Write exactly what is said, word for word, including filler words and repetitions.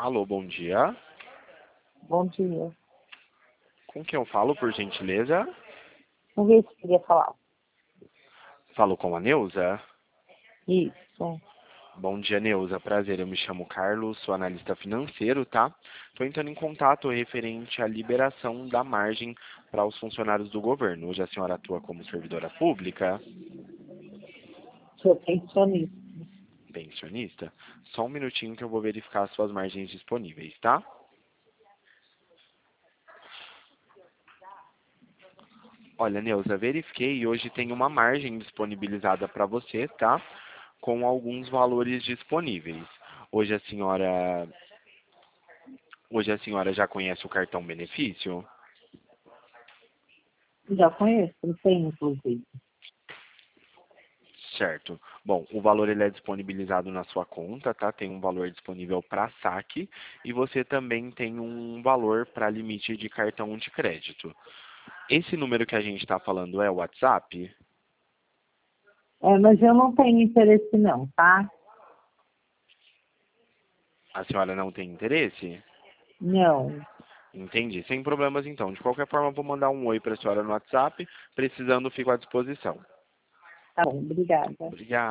Alô, bom dia. Bom dia. Com quem eu falo, por gentileza? Vamos ver se queria falar. Falo com a Neuza? Isso. Bom dia, Neuza. Prazer, eu me chamo Carlos, sou analista financeiro, tá? Estou entrando em contato referente à liberação da margem para os funcionários do governo. Hoje a senhora atua como servidora pública, Sou pensionista. pensionista? Só um minutinho que eu vou verificar as suas margens disponíveis, tá? Olha, Neuza, verifiquei e hoje tem uma margem disponibilizada para você, tá? Com alguns valores disponíveis. Hoje a senhora, hoje a senhora já conhece o cartão benefício? Já conheço, não tem, inclusive. Certo. Bom, o valor ele é disponibilizado na sua conta, tá? Tem um valor disponível para saque e você também tem um valor para limite de cartão de crédito. Esse número que a gente está falando é o WhatsApp? É, mas eu não tenho interesse não, tá? A senhora não tem interesse? Não. Entendi. Sem problemas, então. De qualquer forma, eu vou mandar um oi para a senhora no WhatsApp. Precisando, fico à disposição. Tá bom, obrigada. Obrigado.